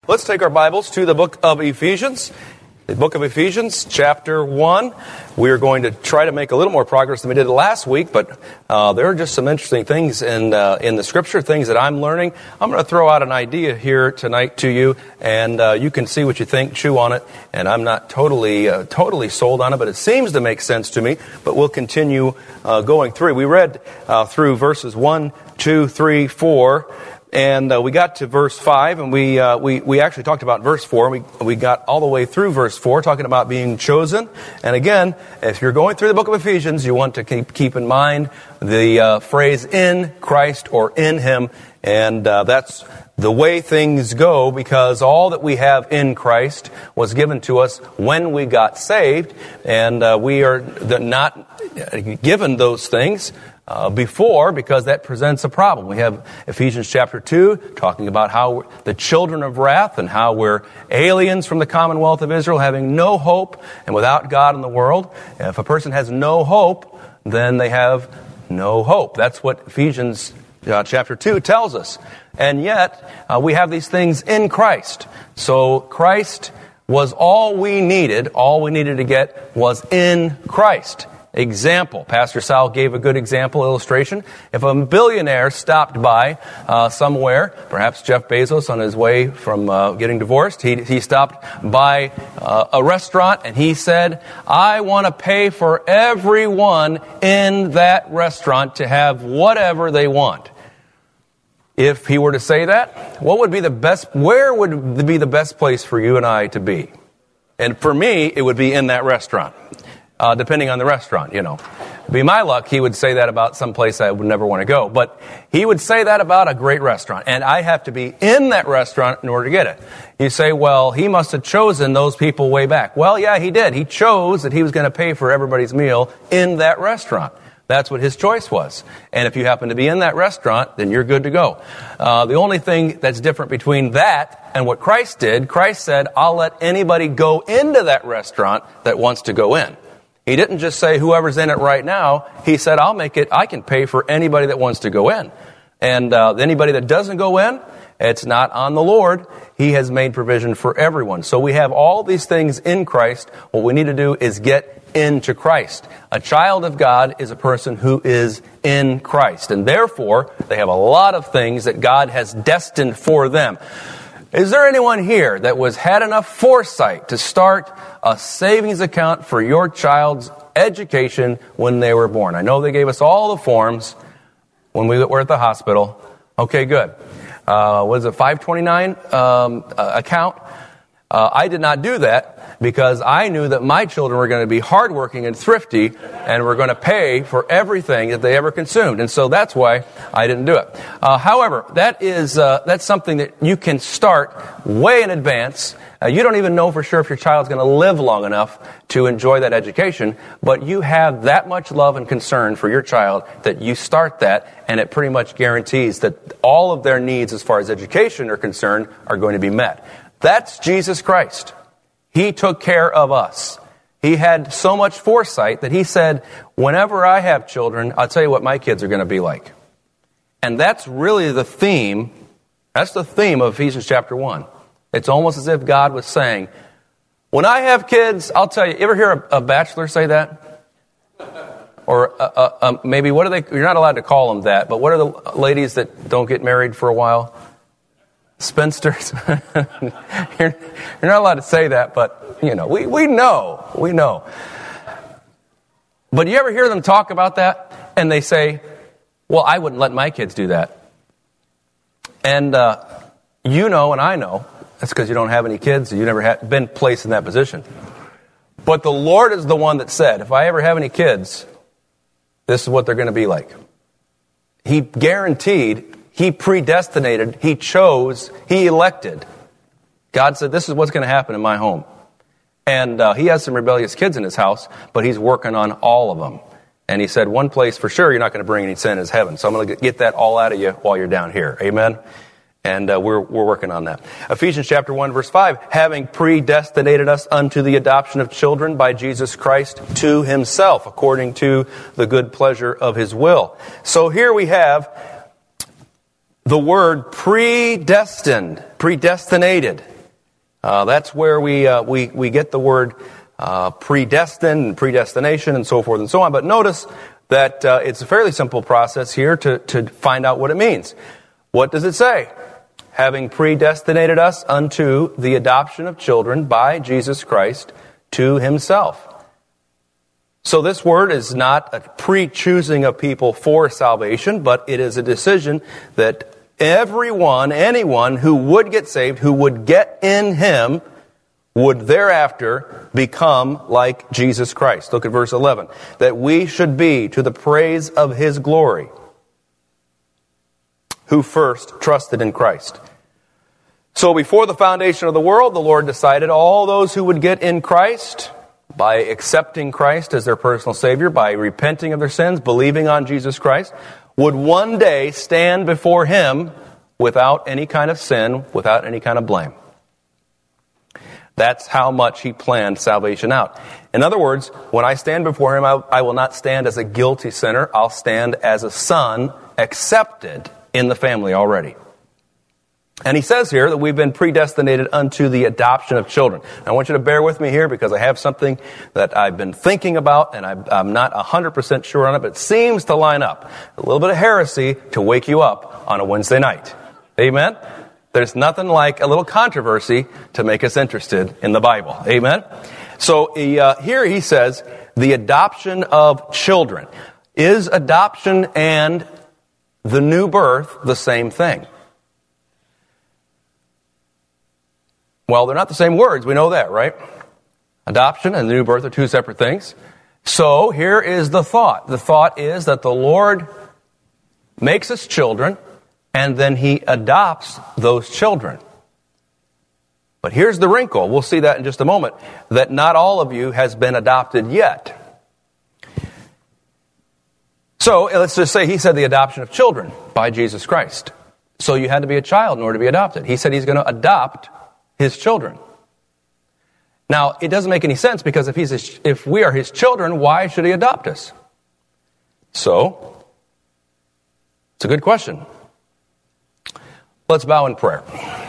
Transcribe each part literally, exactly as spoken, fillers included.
Let's take our Bibles to the book of Ephesians. The book of Ephesians, chapter one. We are going to try to make a little more progress than we did last week, but uh, there are just some interesting things in uh, in the Scripture, things that I'm learning. I'm going to throw out an idea here tonight to you, and uh, you can see what you think, chew on it. And I'm not totally uh, totally sold on it, but it seems to make sense to me. But we'll continue uh, going through. We read uh, through verses one, two, three, four. And uh, we got to verse five, and we uh, we we actually talked about verse four. We we got all the way through verse four, talking about being chosen. And again, if you're going through the book of Ephesians, you want to keep keep in mind the uh, phrase "in Christ" or "in Him," and uh, that's the way things go, because all that we have in Christ was given to us when we got saved, and uh, we are not given those things Uh, before, because that presents a problem. We have Ephesians chapter two talking about how we're the children of wrath and how we're aliens from the commonwealth of Israel, having no hope and without God in the world. And if a person has no hope, then they have no hope. That's what Ephesians uh, chapter two tells us. And yet, uh, we have these things in Christ. So Christ was all we needed. All we needed to get was in Christ. Example. Pastor Sal gave a good example, illustration. If a billionaire stopped by uh, somewhere, perhaps Jeff Bezos on his way from uh, getting divorced, he, he stopped by uh, a restaurant and he said, I want to pay for everyone in that restaurant to have whatever they want. If he were to say that, what would be the best, where would be the best place for you and I to be? And for me, it would be in that restaurant. Uh, depending on the restaurant, you know. Be my luck, he would say that about some place I would never want to go. But he would say that about a great restaurant. And I have to be in that restaurant in order to get it. You say, well, he must have chosen those people way back. Well, yeah, he did. He chose that he was going to pay for everybody's meal in that restaurant. That's what his choice was. And if you happen to be in that restaurant, then you're good to go. Uh, the only thing that's different between that and what Christ did, Christ said, I'll let anybody go into that restaurant that wants to go in. He didn't just say whoever's in it right now. He said, I'll make it, I can pay for anybody that wants to go in. And uh, anybody that doesn't go in, it's not on the Lord. He has made provision for everyone. So we have all these things in Christ. What we need to do is get into Christ. A child of God is a person who is in Christ. And therefore, they have a lot of things that God has destined for them. Is there anyone here that was had enough foresight to start a savings account for your child's education when they were born? I know they gave us all the forms when we were at the hospital. Okay, good. Uh, what is it, five twenty-nine um, uh, account? Uh, I did not do that because I knew that my children were going to be hardworking and thrifty and were going to pay for everything that they ever consumed. And so that's why I didn't do it. Uh, however, that is uh, that's something that you can start way in advance. Uh, you don't even know for sure if your child's going to live long enough to enjoy that education, but you have that much love and concern for your child that you start that, and it pretty much guarantees that all of their needs as far as education are concerned are going to be met. That's Jesus Christ. He took care of us. He had so much foresight that he said, whenever I have children, I'll tell you what my kids are going to be like. And that's really the theme. That's the theme of Ephesians chapter one. It's almost as if God was saying, when I have kids, I'll tell you, you ever hear a, a bachelor say that? Or uh, uh, uh, maybe, what are they, you're not allowed to call them that, but what are the ladies that don't get married for a while? Spinsters. you're, you're not allowed to say that, but, you know, we, we know. We know. But you ever hear them talk about that? And they say, well, I wouldn't let my kids do that. And uh, you know, and I know, that's because you don't have any kids, you've never had, been placed in that position. But the Lord is the one that said, if I ever have any kids, this is what they're going to be like. He guaranteed, He predestinated, He chose, He elected. God said, this is what's going to happen in my home. And uh, He has some rebellious kids in His house, but He's working on all of them. And He said, one place for sure you're not going to bring any sin is heaven. So I'm going to get that all out of you while you're down here. Amen? And uh, we're we're working on that. Ephesians chapter one, verse five, having predestinated us unto the adoption of children by Jesus Christ to Himself, according to the good pleasure of His will. So here we have the word predestined, predestinated. Uh, that's where we, uh, we, we get the word uh, predestined and predestination and so forth and so on. But notice that uh, it's a fairly simple process here to, to find out what it means. What does it say? Having predestinated us unto the adoption of children by Jesus Christ to himself. So this word is not a pre-choosing of people for salvation, but it is a decision that everyone, anyone who would get saved, who would get in him, would thereafter become like Jesus Christ. Look at verse eleven. That we should be to the praise of his glory, who first trusted in Christ. So before the foundation of the world, the Lord decided all those who would get in Christ, by accepting Christ as their personal Savior, by repenting of their sins, believing on Jesus Christ, would one day stand before him without any kind of sin, without any kind of blame. That's how much he planned salvation out. In other words, when I stand before him, I, I will not stand as a guilty sinner. I'll stand as a son accepted in the family already. And he says here that we've been predestinated unto the adoption of children. I want you to bear with me here because I have something that I've been thinking about and I, I'm not one hundred percent sure on it, but it seems to line up. A little bit of heresy to wake you up on a Wednesday night. Amen? There's nothing like a little controversy to make us interested in the Bible. Amen? So he, uh, here he says, the adoption of children. Is adoption and the new birth the same thing? Well, they're not the same words. We know that, right? Adoption and the new birth are two separate things. So here is the thought. The thought is that the Lord makes us children and then he adopts those children. But here's the wrinkle. We'll see that in just a moment. That not all of you has been adopted yet. So let's just say he said the adoption of children by Jesus Christ. So you had to be a child in order to be adopted. He said he's going to adopt his children. Now, it doesn't make any sense because if he's his, if we are his children, why should he adopt us? So, it's a good question. Let's bow in prayer.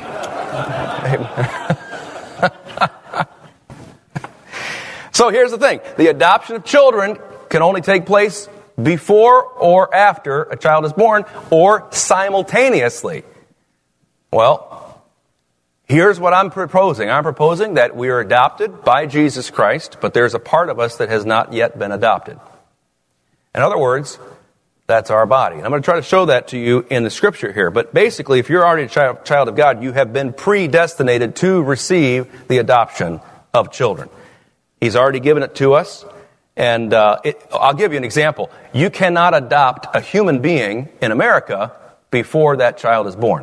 So here's the thing. The adoption of children can only take place before or after a child is born or simultaneously. Well, here's what I'm proposing. I'm proposing that we are adopted by Jesus Christ, but there's a part of us that has not yet been adopted. In other words, that's our body. And I'm going to try to show that to you in the scripture here. But basically, if you're already a child, child of God, you have been predestinated to receive the adoption of children. He's already given it to us. And uh, it, I'll give you an example. You cannot adopt a human being in America before that child is born.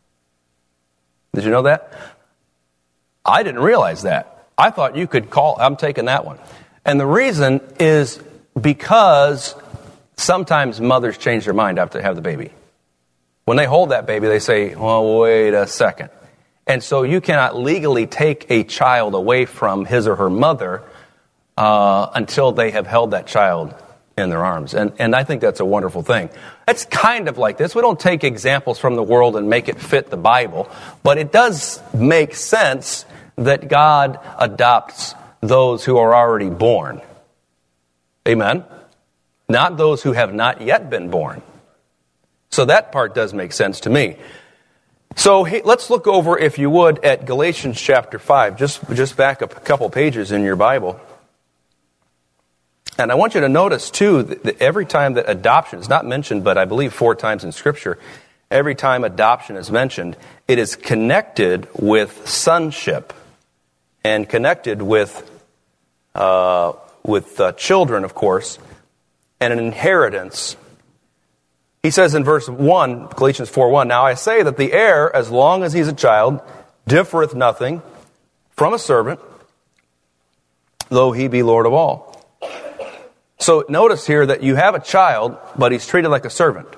Did you know that? I didn't realize that. I thought you could call, I'm taking that one. And the reason is because sometimes mothers change their mind after they have the baby. When they hold that baby, they say, well, wait a second. And so you cannot legally take a child away from his or her mother uh, until they have held that child in their arms. And, and I think that's a wonderful thing. It's kind of like this. We don't take examples from the world and make it fit the Bible, but it does make sense that God adopts those who are already born. Amen? Not those who have not yet been born. So that part does make sense to me. So hey, let's look over, if you would, at Galatians chapter five. Just, just back up a couple pages in your Bible. And I want you to notice, too, that every time that adoption is not mentioned, but I believe four times in Scripture, every time adoption is mentioned, it is connected with sonship and connected with uh, with uh, children, of course, and an inheritance. He says in verse one, Galatians four one, now I say that the heir, as long as he's a child, differeth nothing from a servant, though he be Lord of all. So notice here that you have a child, but he's treated like a servant.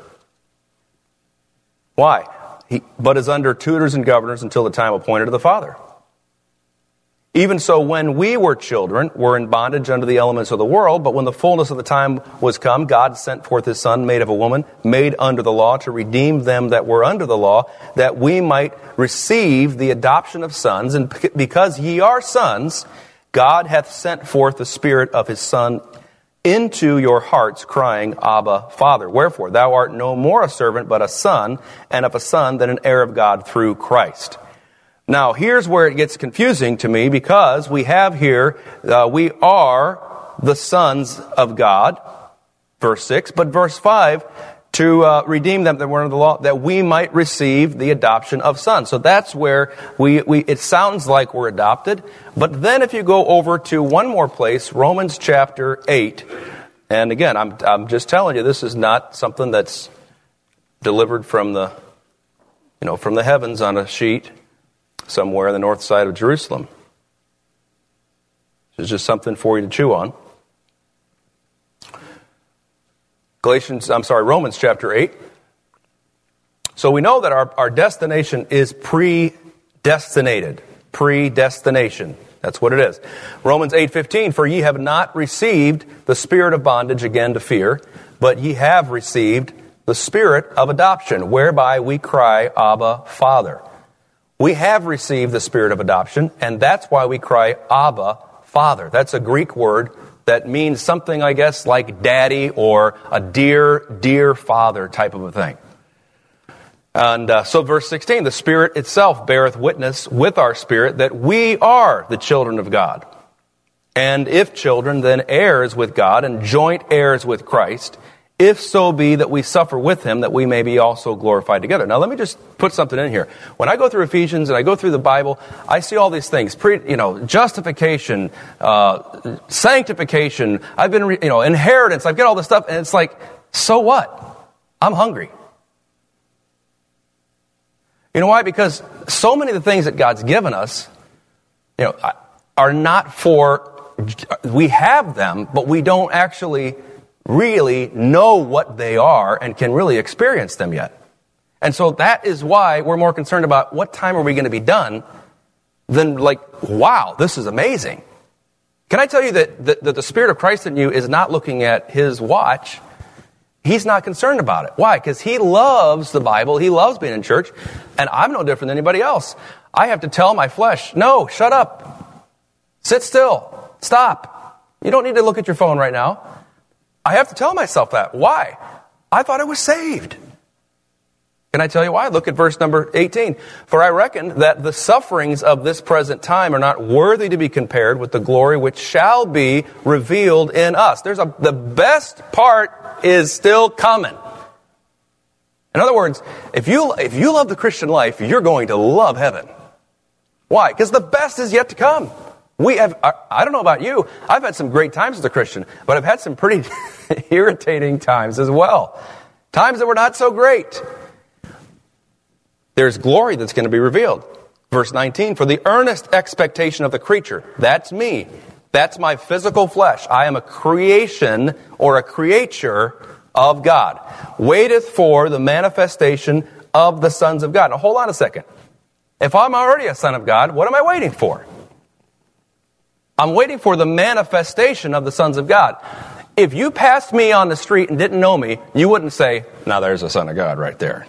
Why? He, but is under tutors and governors until the time appointed of the father. Even so, when we were children, were in bondage under the elements of the world, but when the fullness of the time was come, God sent forth his Son, made of a woman, made under the law, to redeem them that were under the law, that we might receive the adoption of sons. And because ye are sons, God hath sent forth the Spirit of his Son into your hearts, crying, Abba, Father. Wherefore, thou art no more a servant, but a son, and of a son, then an heir of God through Christ. Now, here's where it gets confusing to me, because we have here, uh, we are the sons of God, verse six, but verse five, to uh, redeem them that were under the law, that we might receive the adoption of sons. So that's where we, we it sounds like we're adopted. But then if you go over to one more place, Romans chapter eight, and again, I'm I'm just telling you, this is not something that's delivered from the, you know, from the heavens on a sheet somewhere on the north side of Jerusalem. It's just something for you to chew on. Galatians, I'm sorry, Romans chapter eight. So we know that our, our destination is predestinated. Predestination. That's what it is. Romans eight fifteen, for ye have not received the spirit of bondage again to fear, but ye have received the spirit of adoption, whereby we cry, Abba, Father. We have received the spirit of adoption, and that's why we cry, Abba, Father. That's a Greek word that means something, I guess, like daddy or a dear, dear father type of a thing. And uh, so verse sixteen, the Spirit itself beareth witness with our spirit that we are the children of God. And if children, then heirs with God and joint heirs with Christ, if so be that we suffer with him, that we may be also glorified together. Now, let me just put something in here. When I go through Ephesians and I go through the Bible, I see all these things, pre, you know, justification, uh, sanctification. I've been, re, you know, inheritance. I've got all this stuff, and it's like, so what? I'm hungry. You know why? Because so many of the things that God's given us, you know, are not for. We have them, but we don't actually really know what they are and can really experience them yet. And so that is why we're more concerned about what time are we going to be done than like, wow, this is amazing. Can I tell you that, that, that the Spirit of Christ in you is not looking at his watch? He's not concerned about it. Why? Because he loves the Bible. He loves being in church. And I'm no different than anybody else. I have to tell my flesh, no, shut up. Sit still. Stop. You don't need to look at your phone right now. I have to tell myself that. Why? I thought I was saved. Can I tell you why? Look at verse number eighteen. For I reckon that the sufferings of this present time are not worthy to be compared with the glory which shall be revealed in us. There's a, the best part is still coming. In other words, if you, if you love the Christian life, you're going to love heaven. Why? Because the best is yet to come. We have, I don't know about you, I've had some great times as a Christian, but I've had some pretty irritating times as well. Times that were not so great. There's glory that's going to be revealed. Verse nineteen, for the earnest expectation of the creature, that's me. That's my physical flesh. I am a creation or a creature of God. Waiteth for the manifestation of the sons of God. Now hold on a second. If I'm already a son of God, what am I waiting for? I'm waiting for the manifestation of the sons of God. If you passed me on the street and didn't know me, you wouldn't say, now there's a son of God right there.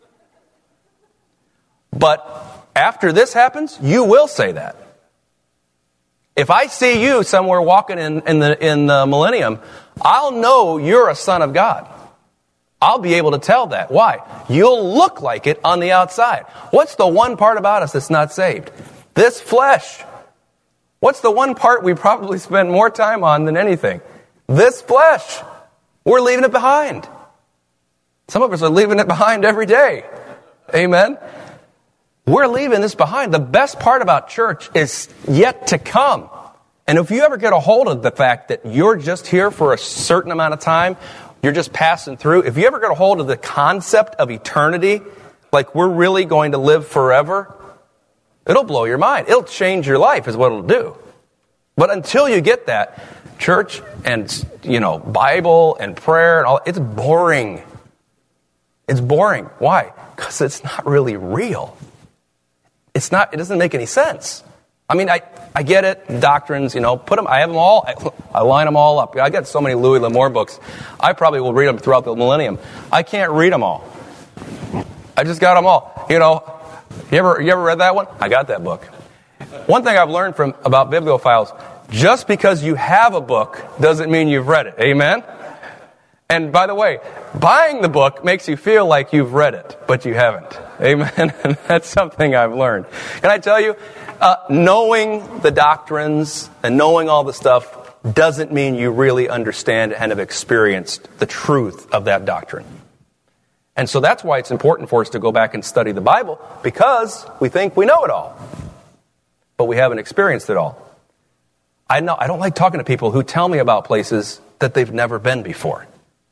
But after this happens, you will say that. If I see you somewhere walking in, in the in the millennium, I'll know you're a son of God. I'll be able to tell that. Why? You'll look like it on the outside. What's the one part about us that's not saved? This flesh. What's the one part we probably spend more time on than anything? This flesh. We're leaving it behind. Some of us are leaving it behind every day. Amen? We're leaving this behind. The best part about church is yet to come. And if you ever get a hold of the fact that you're just here for a certain amount of time, you're just passing through. If you ever get a hold of the concept of eternity, like we're really going to live forever, it'll blow your mind. It'll change your life is what it'll do. But until you get that, church and, you know, Bible and prayer and all, it's boring. It's boring. Why? Because it's not really real. It's not, it doesn't make any sense. I mean, I, I get it, doctrines, you know, put them, I have them all, I, I line them all up. I got so many Louis L'Amour books. I probably will read them throughout the millennium. I can't read them all. I just got them all. You know, you ever you ever read that one? I got that book. One thing I've learned from about bibliophiles, just because you have a book doesn't mean you've read it. Amen? And by the way, buying the book makes you feel like you've read it, but you haven't. Amen? And that's something I've learned. Can I tell you, uh, knowing the doctrines and knowing all the stuff doesn't mean you really understand and have experienced the truth of that doctrine. And so that's why it's important for us to go back and study the Bible, because we think we know it all, but we haven't experienced it all. I know I don't like talking to people who tell me about places that they've never been before.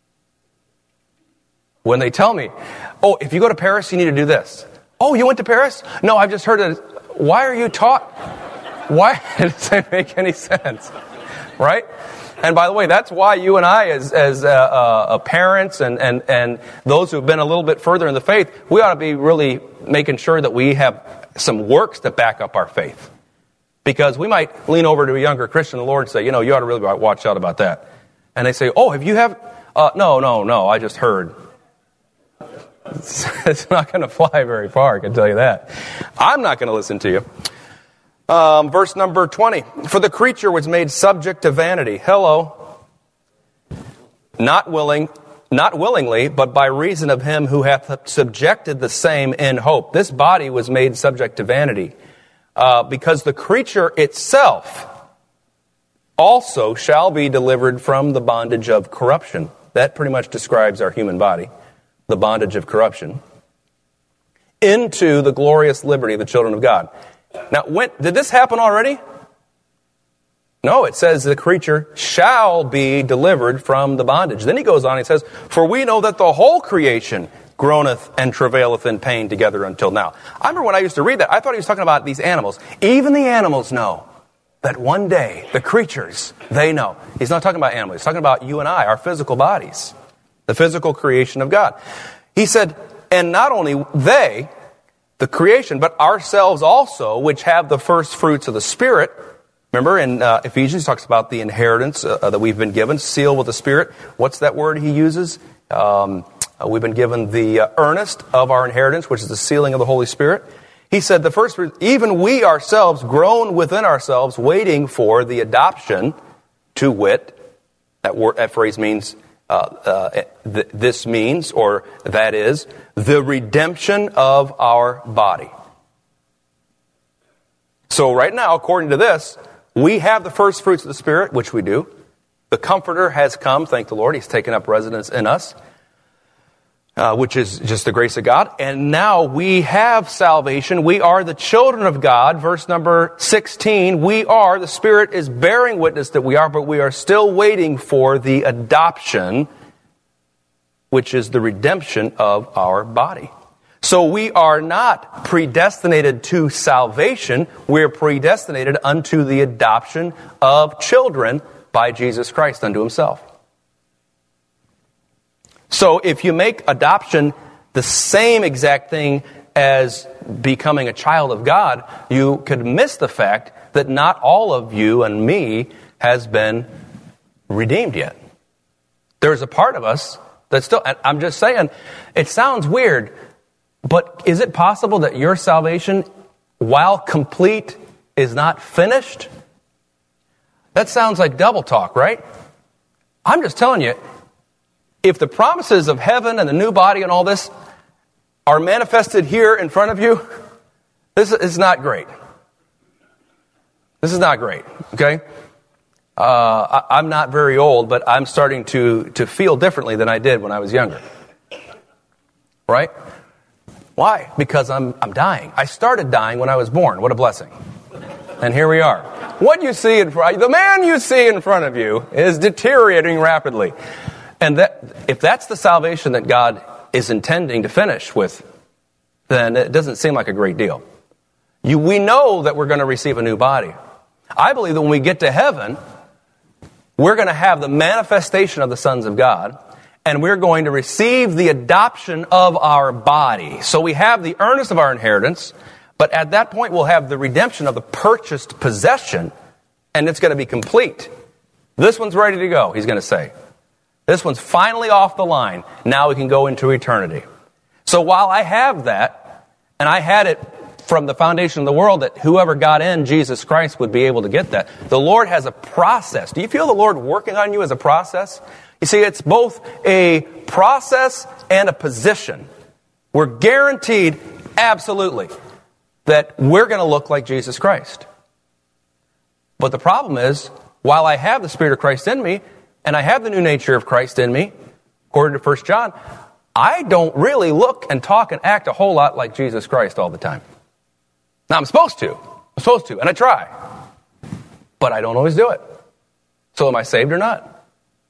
When they tell me, oh, if you go to Paris, you need to do this. Oh, you went to Paris? No, I've just heard it. Why are you taught? Why does it make any sense? Right? And by the way, that's why you and I, as as uh, uh, parents and, and, and those who've been a little bit further in the faith, we ought to be really making sure that we have some works that back up our faith. Because we might lean over to a younger Christian in the Lord and say, you know, you ought to really watch out about that. And they say, oh, have you have? Uh, no, no, no, I just heard. It's not going to fly very far, I can tell you that. I'm not going to listen to you. Um, verse number twenty. For the creature was made subject to vanity. Hello. Not willing, not willingly, but by reason of him who hath subjected the same in hope. This body was made subject to vanity. Uh, because the creature itself also shall be delivered from the bondage of corruption. That pretty much describes our human body. The bondage of corruption. Into the glorious liberty of the children of God. Now, when did this happen already? No, it says the creature shall be delivered from the bondage. Then he goes on, he says, for we know that the whole creation groaneth and travaileth in pain together until now. I remember when I used to read that, I thought he was talking about these animals. Even the animals know that one day, the creatures, they know. He's not talking about animals, he's talking about you and I, our physical bodies. The physical creation of God. He said, and not only they, the creation, but ourselves also, which have the first fruits of the Spirit. Remember in uh, Ephesians, he talks about the inheritance uh, that we've been given, sealed with the Spirit. What's that word he uses? Um, uh, we've been given the uh, earnest of our inheritance, which is the sealing of the Holy Spirit. He said, the first fruit, even we ourselves, groan within ourselves, waiting for the adoption, to wit. That word, that phrase means, uh, uh, th- this means, or that is, the redemption of our body. So right now, according to this, we have the first fruits of the Spirit, which we do. The Comforter has come, thank the Lord. He's taken up residence in us, uh, which is just the grace of God. And now we have salvation. We are the children of God. Verse number sixteen, we are, the Spirit is bearing witness that we are, but we are still waiting for the adoption, which is the redemption of our body. So we are not predestinated to salvation. We're predestinated unto the adoption of children by Jesus Christ unto himself. So if you make adoption the same exact thing as becoming a child of God, you could miss the fact that not all of you and me has been redeemed yet. There's a part of us that's still, I'm just saying, it sounds weird, but is it possible that your salvation, while complete, is not finished? That sounds like double talk, right? I'm just telling you, if the promises of heaven and the new body and all this are manifested here in front of you, this is not great. This is not great, okay? Uh, I, I'm not very old, but I'm starting to, to feel differently than I did when I was younger. Right? Why? Because I'm I'm dying. I started dying when I was born. What a blessing. And here we are. What you see in front, the man you see in front of you is deteriorating rapidly. And that if that's the salvation that God is intending to finish with, then it doesn't seem like a great deal. You, we know that we're going to receive a new body. I believe that when we get to heaven, we're going to have the manifestation of the sons of God, and we're going to receive the adoption of our body. So we have the earnest of our inheritance, But at that point, we'll have the redemption of the purchased possession, and it's going to be complete. This one's ready to go, he's going to say. This one's finally off the line. Now we can go into eternity. So while I have that, and I had it from the foundation of the world that whoever got in Jesus Christ would be able to get that, the Lord has a process. Do you feel the Lord working on you as a process? You see, it's both a process and a position. We're guaranteed, absolutely, that we're going to look like Jesus Christ. But the problem is, while I have the Spirit of Christ in me, and I have the new nature of Christ in me, according to First John, I don't really look and talk and act a whole lot like Jesus Christ all the time. Now, I'm supposed to. I'm supposed to, and I try. But I don't always do it. So am I saved or not?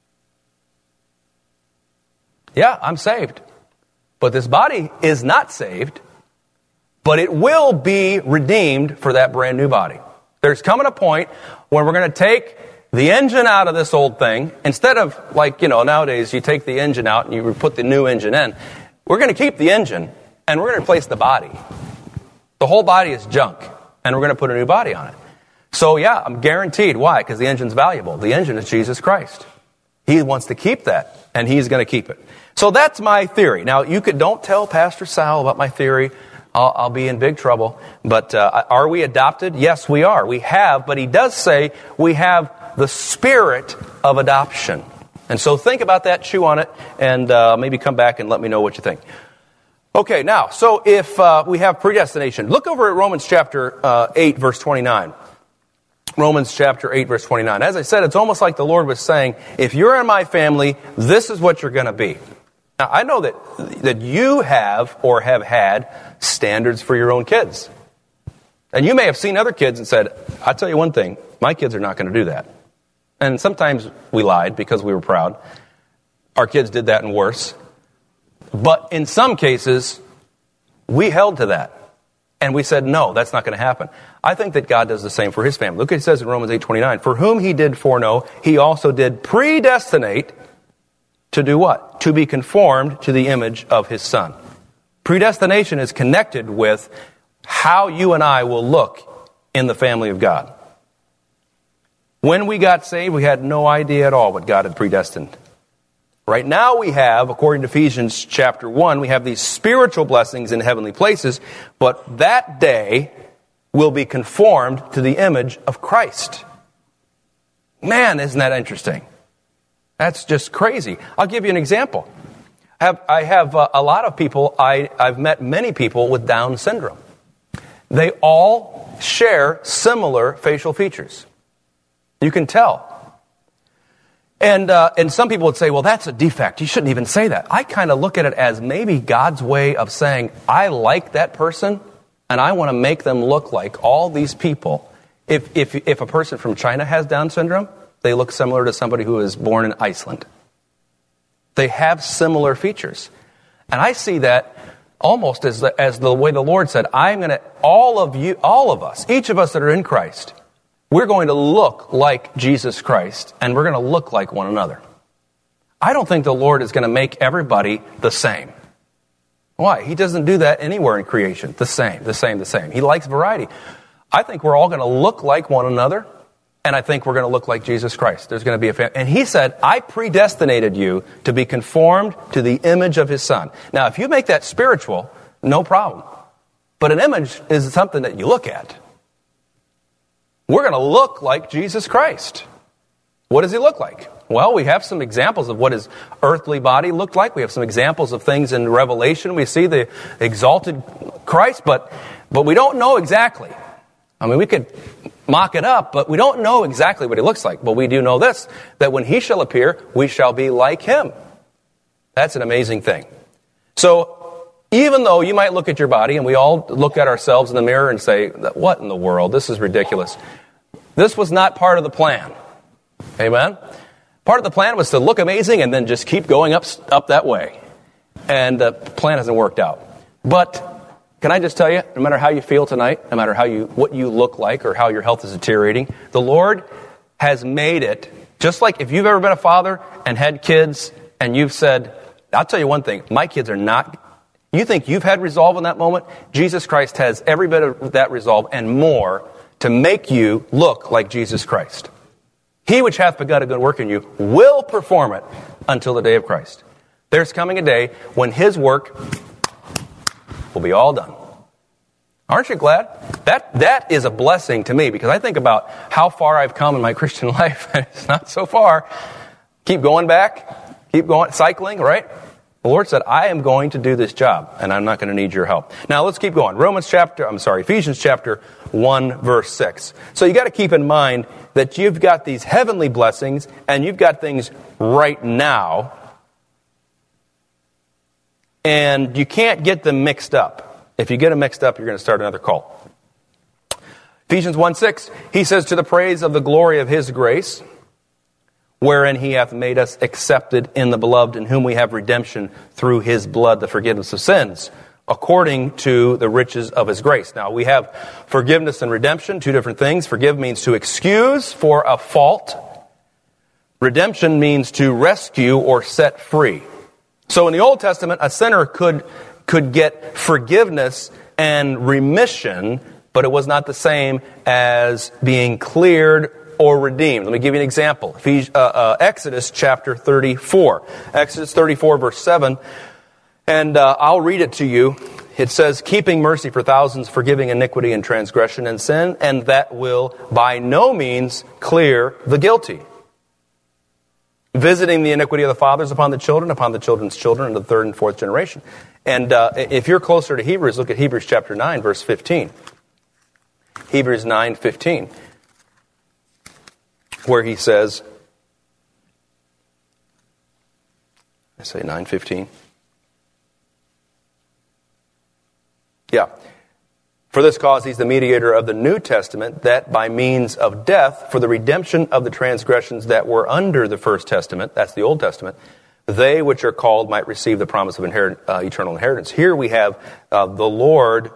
Yeah, I'm saved. But this body is not saved, but it will be redeemed for that brand new body. There's coming a point when we're going to take the engine out of this old thing. Instead of, like, you know, nowadays you take the engine out and you put the new engine in. We're going to keep the engine and we're going to replace the body. The whole body is junk and we're going to put a new body on it. So yeah, I'm guaranteed. Why? Because the engine's valuable. The engine is Jesus Christ. He wants to keep that and he's going to keep it. So that's my theory. Now, you could don't tell Pastor Sal about my theory. I'll, I'll be in big trouble. But uh, are we adopted? Yes, we are. We have, but he does say we have the spirit of adoption. And so think about that, chew on it, and uh, maybe come back and let me know what you think. Okay, now, so if uh, we have predestination, look over at Romans chapter uh, eight, verse twenty-nine. Romans chapter eight, verse twenty-nine. As I said, it's almost like the Lord was saying, if you're in my family, this is what you're going to be. Now, I know that that you have or have had standards for your own kids. And you may have seen other kids and said, I'll tell you one thing, my kids are not going to do that. And sometimes we lied because we were proud. Our kids did that and worse. But in some cases, we held to that. And we said, no, that's not going to happen. I think that God does the same for his family. Look what it says in Romans eight twenty-nine. For whom he did foreknow, he also did predestinate to do what? To be conformed to the image of his Son. Predestination is connected with how you and I will look in the family of God. When we got saved, we had no idea at all what God had predestined. Right now we have, according to Ephesians chapter one, we have these spiritual blessings in heavenly places, but that day will be conformed to the image of Christ. Man, isn't that interesting? That's just crazy. I'll give you an example. I have, I have uh, a lot of people, I, I've met many people with Down syndrome. They all share similar facial features. You can tell. And uh, and some people would say, well, that's a defect. You shouldn't even say that. I kind of look at it as maybe God's way of saying, I like that person, and I want to make them look like all these people. If if if a person from China has Down syndrome, they look similar to somebody who is born in Iceland. They have similar features. And I see that almost as the, as the way the Lord said, I'm going to, all of you, all of us, each of us that are in Christ, we're going to look like Jesus Christ, and we're going to look like one another. I don't think the Lord is going to make everybody the same. Why? He doesn't do that anywhere in creation. The same, the same, the same. He likes variety. I think we're all going to look like one another, and I think we're going to look like Jesus Christ. There's going to be a family. And he said, I predestinated you to be conformed to the image of his Son. Now, if you make that spiritual, no problem. But an image is something that you look at. We're going to look like Jesus Christ. What does he look like? Well, we have some examples of what his earthly body looked like. We have some examples of things in Revelation. We see the exalted Christ, but but we don't know exactly. I mean, we could mock it up, but we don't know exactly what he looks like. But we do know this, that when he shall appear, we shall be like him. That's an amazing thing. So, even though you might look at your body, and we all look at ourselves in the mirror and say, what in the world? This is ridiculous. This was not part of the plan. Amen? Part of the plan was to look amazing and then just keep going up, up that way. And the plan hasn't worked out. But can I just tell you, no matter how you feel tonight, no matter how you what you look like or how your health is deteriorating, the Lord has made it, just like if you've ever been a father and had kids and you've said, I'll tell you one thing, my kids are not You think you've had resolve in that moment? Jesus Christ has every bit of that resolve and more to make you look like Jesus Christ. He which hath begun a good work in you will perform it until the day of Christ. There's coming a day when his work will be all done. Aren't you glad? That that is a blessing to me, because I think about how far I've come in my Christian life, and it's not so far. Keep going back, keep going, cycling, right? The Lord said, I am going to do this job, and I'm not going to need your help. Now, let's keep going. Romans chapter, I'm sorry, Ephesians chapter one, verse six. So you got to keep in mind that you've got these heavenly blessings, and you've got things right now, and you can't get them mixed up. If you get them mixed up, you're going to start another cult. Ephesians one six, he says, to the praise of the glory of his grace, wherein he hath made us accepted in the beloved, in whom we have redemption through his blood, the forgiveness of sins, according to the riches of his grace. Now, we have forgiveness and redemption, two different things. Forgive means to excuse for a fault. Redemption means to rescue or set free. So in the Old Testament, a sinner could could get forgiveness and remission, but it was not the same as being cleared or redeemed. Let me give you an example. Uh, uh, Exodus chapter thirty-four. Exodus thirty-four, verse seven. And uh, I'll read it to you. It says, keeping mercy for thousands, forgiving iniquity and transgression and sin, and that will by no means clear the guilty. Visiting the iniquity of the fathers upon the children, upon the children's children, and the third and fourth generation. And uh, if you're closer to Hebrews, look at Hebrews chapter nine, verse fifteen. Hebrews nine, fifteen. Where he says, I say nine fifteen. Yeah. For this cause he's the mediator of the New Testament, that by means of death, for the redemption of the transgressions that were under the first testament, that's the Old Testament, they which are called might receive the promise of inherit, uh, eternal inheritance. Here we have uh, the Lord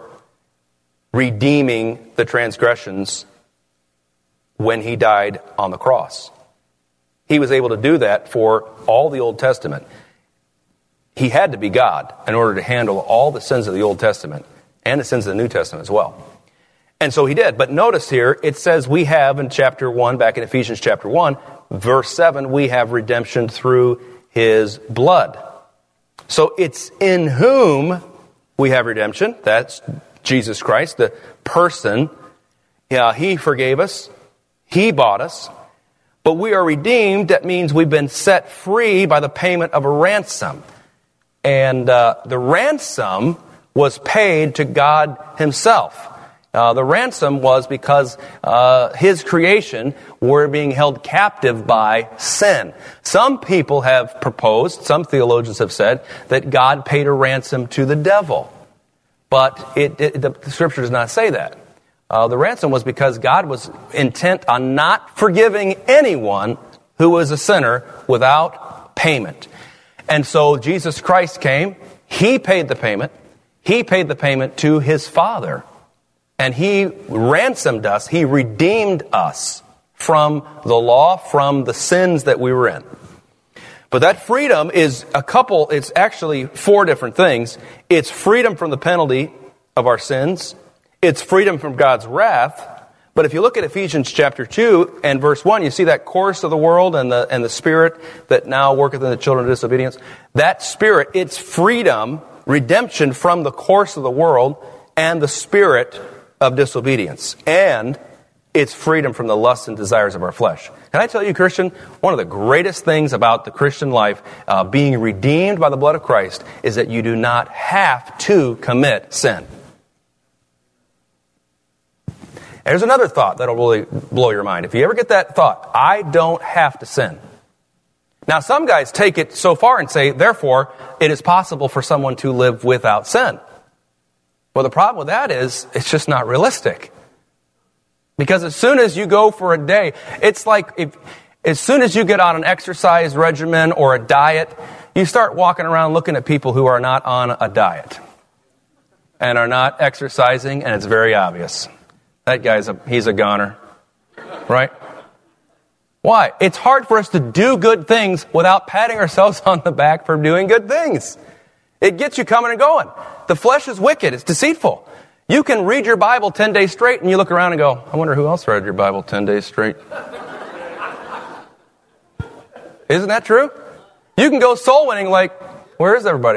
redeeming the transgressions when he died on the cross. He was able to do that for all the Old Testament. He had to be God in order to handle all the sins of the Old Testament and the sins of the New Testament as well. And so he did. But notice here, it says we have in chapter one, back in Ephesians chapter one, verse seven, we have redemption through his blood. So it's in whom we have redemption. That's Jesus Christ, the person. Yeah, he forgave us. He bought us. But we are redeemed. That means we've been set free by the payment of a ransom. And uh, the ransom was paid to God himself. Uh, the ransom was because uh, his creation were being held captive by sin. Some people have proposed, some theologians have said, that God paid a ransom to the devil. But it, it, the, the scripture does not say that. Uh, the ransom was because God was intent on not forgiving anyone who was a sinner without payment. And so Jesus Christ came, he paid the payment, he paid the payment to his Father. And he ransomed us, he redeemed us from the law, from the sins that we were in. But that freedom is a couple, it's actually four different things. It's freedom from the penalty of our sins. It's freedom from God's wrath. But if you look at Ephesians chapter two and verse one, you see that course of the world and the and the spirit that now worketh in the children of disobedience. That spirit, it's freedom, redemption from the course of the world and the spirit of disobedience. And it's freedom from the lusts and desires of our flesh. Can I tell you, Christian, one of the greatest things about the Christian life, uh, being redeemed by the blood of Christ, is that you do not have to commit sin. There's another thought that'll really blow your mind. If you ever get that thought, I don't have to sin. Now, some guys take it so far and say, therefore, it is possible for someone to live without sin. Well, the problem with that is, it's just not realistic. Because as soon as you go for a day, it's like, if, as soon as you get on an exercise regimen or a diet, you start walking around looking at people who are not on a diet and are not exercising, and it's very obvious. That guy's a, he's a goner, right? Why? It's hard for us to do good things without patting ourselves on the back for doing good things. It gets you coming and going. The flesh is wicked. It's deceitful. You can read your Bible ten days straight and you look around and go, I wonder who else read your Bible ten days straight. Isn't that true? You can go soul winning like, where is everybody?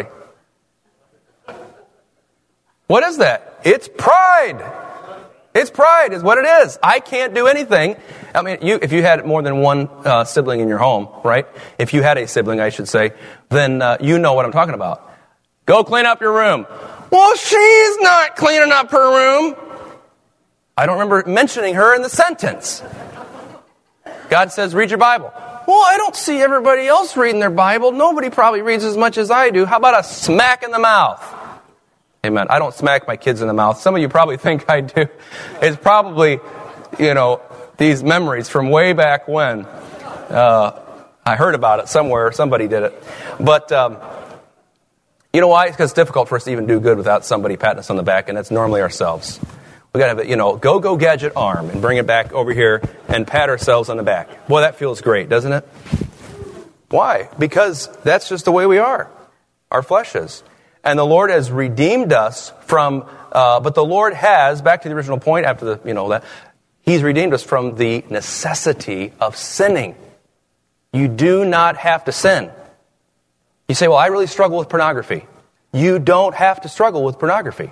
What is that? It's pride. It's pride is what it is. I can't do anything. I mean, you, if you had more than one uh, sibling in your home, right? If you had a sibling, I should say, then uh, you know what I'm talking about. Go clean up your room. Well, she's not cleaning up her room. I don't remember mentioning her in the sentence. God says, read your Bible. Well, I don't see everybody else reading their Bible. Nobody probably reads as much as I do. How about a smack in the mouth? Amen. I don't smack my kids in the mouth. Some of you probably think I do. It's probably, you know, these memories from way back when. Uh, I heard about it somewhere. Somebody did it. But, um, you know why? It's because it's difficult for us to even do good without somebody patting us on the back, and that's normally ourselves. We got to have a, you know, go-go gadget arm and bring it back over here and pat ourselves on the back. Boy, that feels great, doesn't it? Why? Because that's just the way we are. Our flesh is. And the Lord has redeemed us from, uh, but the Lord has, back to the original point after the, you know, that, He's redeemed us from the necessity of sinning. You do not have to sin. You say, well, I really struggle with pornography. You don't have to struggle with pornography.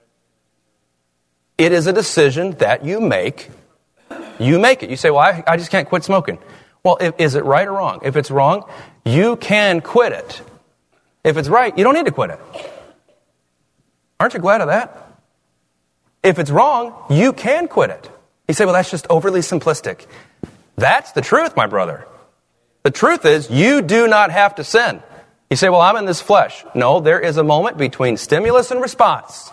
It is a decision that you make. You make it. You say, well, I, I just can't quit smoking. Well, if, is it right or wrong? If it's wrong, you can quit it. If it's right, you don't need to quit it. Aren't you glad of that? If it's wrong, you can quit it. You say, well, that's just overly simplistic. That's the truth, my brother. The truth is, you do not have to sin. You say, well, I'm in this flesh. No, there is a moment between stimulus and response.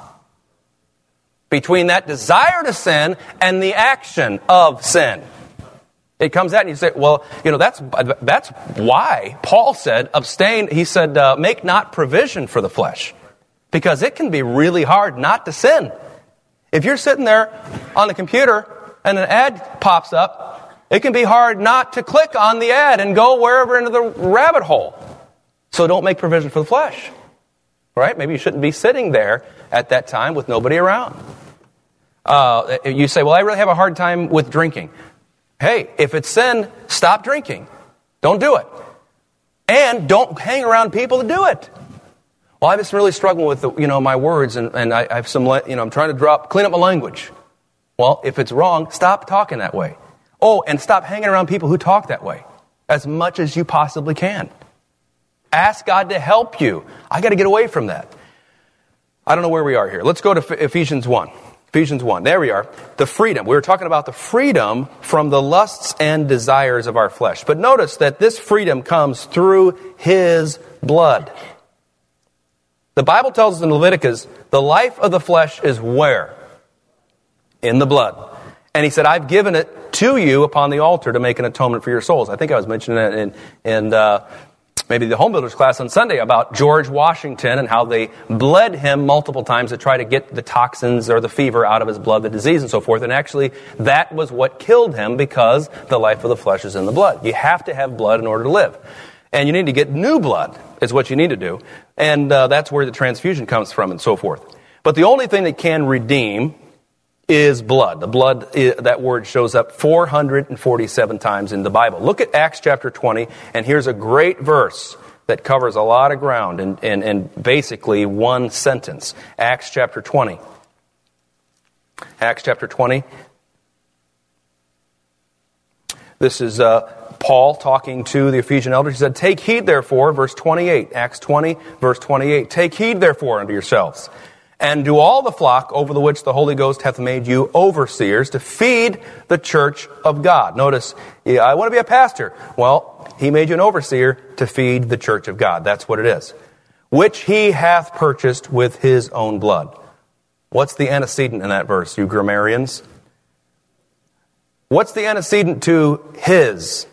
Between that desire to sin and the action of sin. It comes out and you say, well, you know, that's that's why Paul said, abstain. He said, uh, make not provision for the flesh. Because it can be really hard not to sin. If you're sitting there on the computer and an ad pops up, it can be hard not to click on the ad and go wherever into the rabbit hole. So don't make provision for the flesh. Right? Maybe you shouldn't be sitting there at that time with nobody around. Uh, you say, well, I really have a hard time with drinking. Hey, if it's sin, stop drinking. Don't do it. And don't hang around people to do it. Well, I've just really struggled with the, you know, my words, and, and I, I have some, you know, I'm trying to drop, clean up my language. Well, if it's wrong, stop talking that way. Oh, and stop hanging around people who talk that way as much as you possibly can. Ask God to help you. I got to get away from that. I don't know where we are here. Let's go to Ephesians one. Ephesians one. There we are. The freedom. We were talking about the freedom from the lusts and desires of our flesh. But notice that this freedom comes through His blood. The Bible tells us in Leviticus, the life of the flesh is where? In the blood. And He said, I've given it to you upon the altar to make an atonement for your souls. I think I was mentioning it in, in uh, maybe the home builders class on Sunday about George Washington and how they bled him multiple times to try to get the toxins or the fever out of his blood, the disease and so forth. And actually, that was what killed him because the life of the flesh is in the blood. You have to have blood in order to live. And you need to get new blood is what you need to do. And uh, that's where the transfusion comes from and so forth. But the only thing that can redeem is blood. The blood, that word shows up four hundred forty-seven times in the Bible. Look at Acts chapter twenty, and here's a great verse that covers a lot of ground in, in, in basically one sentence. Acts chapter twenty. Acts chapter twenty. This is uh, Paul talking to the Ephesian elders. He said, take heed therefore, verse twenty-eight, Acts twenty, verse twenty-eight. Take heed therefore unto yourselves, and do all the flock over the which the Holy Ghost hath made you overseers to feed the church of God. Notice, yeah, I want to be a pastor. Well, He made you an overseer to feed the church of God. That's what it is. Which He hath purchased with His own blood. What's the antecedent in that verse, you grammarians? What's the antecedent to His?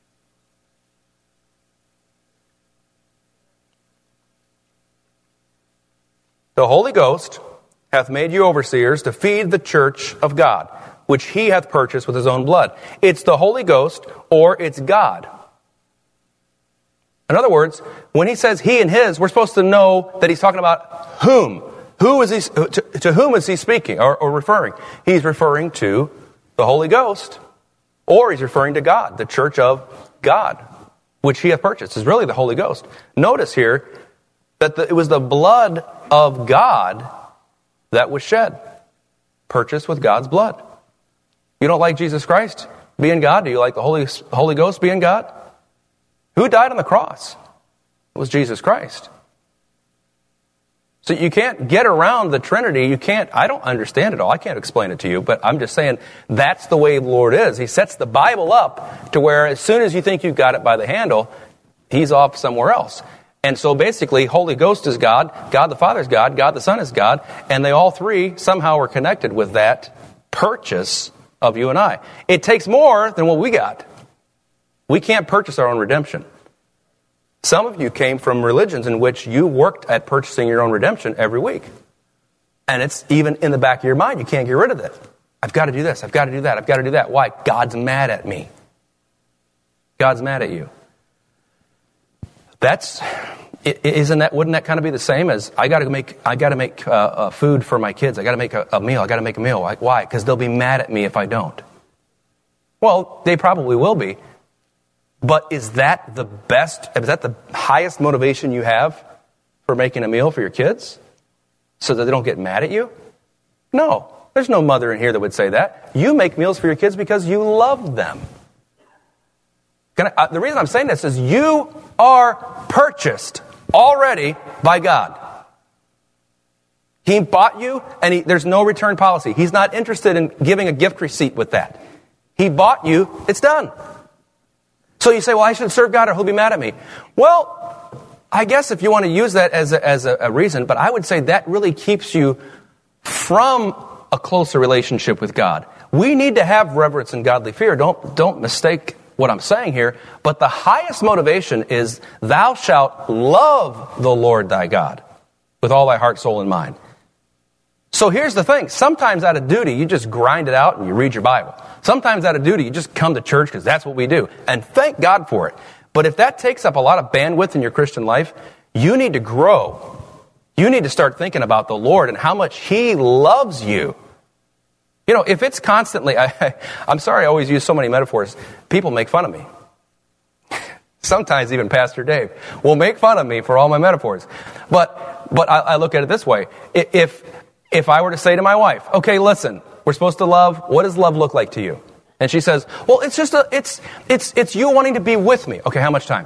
The Holy Ghost hath made you overseers to feed the church of God, which He hath purchased with His own blood. It's the Holy Ghost or it's God. In other words, when he says he and his, we're supposed to know that he's talking about whom. Who is he, to, to whom is he speaking or, or referring? He's referring to the Holy Ghost, or he's referring to God, the church of God, which he hath purchased, is really the Holy Ghost. Notice here that the, it was the blood of God that was shed, purchased with God's blood. You don't like Jesus Christ being God? Do you like the Holy, Holy Ghost being God? Who died on the cross? It was Jesus Christ. So you can't get around the Trinity. You can't, I don't understand it all. I can't explain it to you, but I'm just saying that's the way the Lord is. He sets the Bible up to where as soon as you think you've got it by the handle, he's off somewhere else. And so basically, Holy Ghost is God, God the Father is God, God the Son is God, and they all three somehow are connected with that purchase of you and I. It takes more than what we got. We can't purchase our own redemption. Some of you came from religions in which you worked at purchasing your own redemption every week. And it's even in the back of your mind. You can't get rid of it. I've got to do this. I've got to do that. I've got to do that. Why? God's mad at me. God's mad at you. That's, isn't that, wouldn't that kind of be the same as I got to make, I got to make uh, uh, food for my kids. I got to make a, a meal. I got to make a meal. Why? Because they'll be mad at me if I don't. Well, they probably will be. But is that the best, is that the highest motivation you have for making a meal for your kids? So that they don't get mad at you? No. There's no mother in here that would say that. You make meals for your kids because you love them. Can I, uh, the reason I'm saying this is you are purchased already by God. He bought you, and he, there's no return policy. He's not interested in giving a gift receipt with that. He bought you, it's done. So you say, well, I should serve God or he'll be mad at me. Well, I guess if you want to use that as a, as a, a reason, but I would say that really keeps you from a closer relationship with God. We need to have reverence and godly fear. Don't, don't mistake what I'm saying here. But the highest motivation is thou shalt love the Lord thy God with all thy heart, soul, and mind. So here's the thing. Sometimes out of duty, you just grind it out and you read your Bible. Sometimes out of duty, you just come to church because that's what we do. And thank God for it. But if that takes up a lot of bandwidth in your Christian life, you need to grow. You need to start thinking about the Lord and how much He loves you. You know, if it's constantly, I, I'm sorry I always use so many metaphors. People make fun of me. Sometimes even Pastor Dave will make fun of me for all my metaphors. But but I, I look at it this way. If if I were to say to my wife, okay, listen, we're supposed to love. What does love look like to you? And she says, well, it's just a, it's, it's, it's you wanting to be with me. Okay, how much time?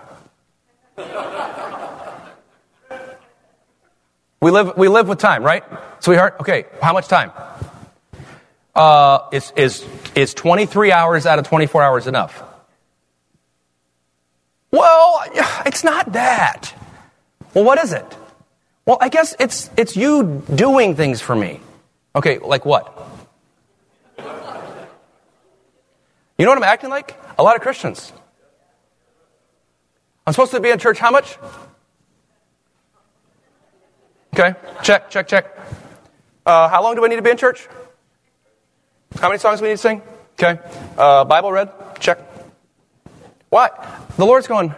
we live, we live with time, right? Sweetheart? Okay, how much time? Uh, is, is, is twenty-three hours out of twenty-four hours enough? Well, it's not that. Well, what is it? Well, I guess it's, it's you doing things for me. Okay, like what? You know what I'm acting like? A lot of Christians. I'm supposed to be in church how much? Okay, check, check, check. Uh, how long do I need to be in church? How many songs do we need to sing? Okay. Uh, Bible read? Check. Why? The Lord's going,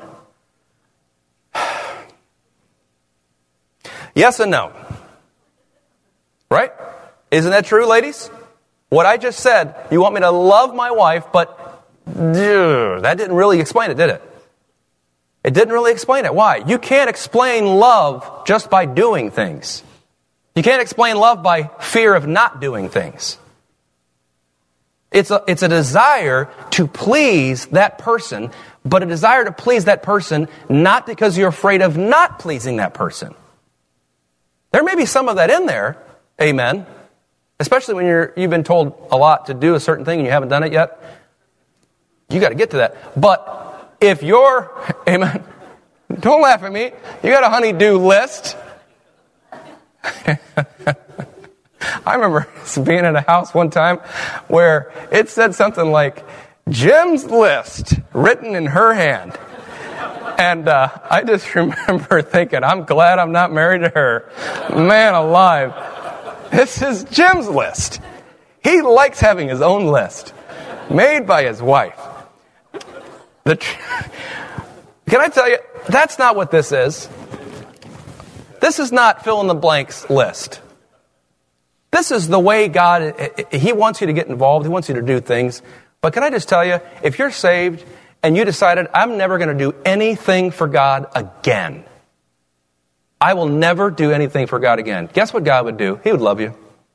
yes and no. Right? Isn't that true, ladies? What I just said, you want me to love my wife, but duh, that didn't really explain it, did it? It didn't really explain it. Why? You can't explain love just by doing things. You can't explain love by fear of not doing things. It's a, it's a desire to please that person, but a desire to please that person not because you're afraid of not pleasing that person. There may be some of that in there, amen, especially when you're, you've been told a lot to do a certain thing and you haven't done it yet. You got to get to that. But if you're, amen, don't laugh at me, you got a honey-do list. I remember being in a house one time where it said something like, Jim's list, written in her hand. And uh, I just remember thinking, I'm glad I'm not married to her. Man alive. This is Jim's list. He likes having his own list, made by his wife. The tr- Can I tell you, that's not what this is. This is not fill in the blanks list. This is the way God, He wants you to get involved. He wants you to do things. But can I just tell you, if you're saved and you decided, I'm never going to do anything for God again. I will never do anything for God again. Guess what God would do? He would love you.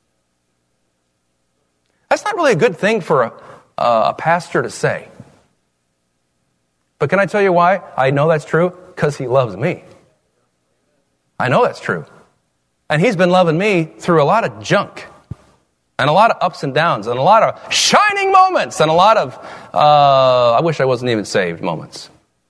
That's not really a good thing for a, a pastor to say. But can I tell you why I know that's true? Because He loves me. I know that's true. And He's been loving me through a lot of junk. And a lot of ups and downs. And a lot of shining moments. And a lot of, uh, I wish I wasn't even saved moments.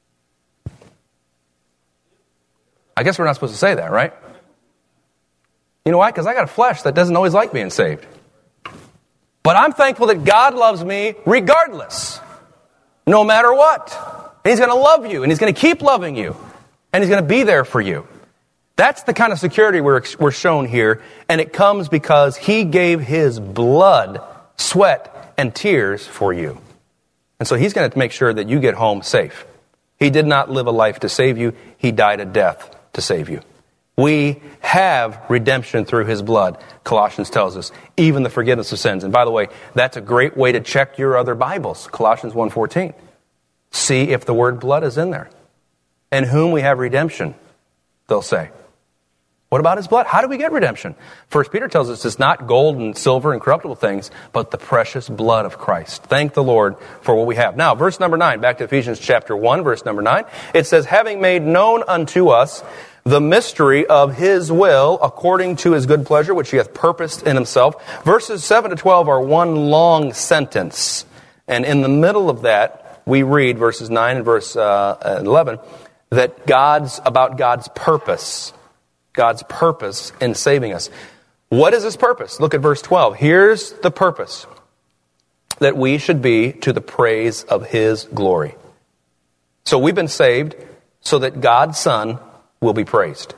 I guess we're not supposed to say that, right? You know why? Because I got a flesh that doesn't always like being saved. But I'm thankful that God loves me regardless. No matter what. And He's going to love you. And He's going to keep loving you. And He's going to be there for you. That's the kind of security we're, we're shown here. And it comes because He gave His blood, sweat, and tears for you. And so He's going to make sure that you get home safe. He did not live a life to save you. He died a death to save you. We have redemption through His blood, Colossians tells us, even the forgiveness of sins. And by the way, that's a great way to check your other Bibles, Colossians one fourteen. See if the word blood is in there. In whom we have redemption, they'll say. What about His blood? How do we get redemption? First Peter tells us it's not gold and silver and corruptible things, but the precious blood of Christ. Thank the Lord for what we have. Now, verse number nine, back to Ephesians chapter one, verse number nine. It says, having made known unto us the mystery of His will, according to His good pleasure, which He hath purposed in Himself. Verses seven to twelve are one long sentence. And in the middle of that, we read, verses nine and verse uh, eleven, that God's, about God's purpose. God's purpose in saving us. What is His purpose? Look at verse twelve. Here's the purpose. That we should be to the praise of His glory. So we've been saved so that God's Son will be praised.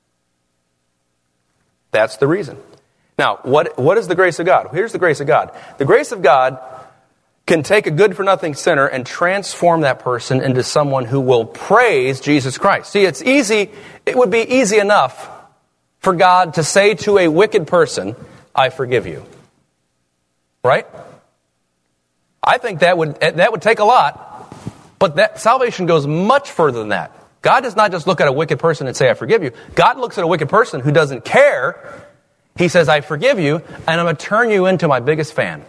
That's the reason. Now, what, what is the grace of God? Here's the grace of God. The grace of God can take a good-for-nothing sinner and transform that person into someone who will praise Jesus Christ. See, it's easy, it would be easy enough for God to say to a wicked person, I forgive you. Right? I think that would that would take a lot, but that salvation goes much further than that. God does not just look at a wicked person and say, I forgive you. God looks at a wicked person who doesn't care. He says, I forgive you, and I'm going to turn you into my biggest fan.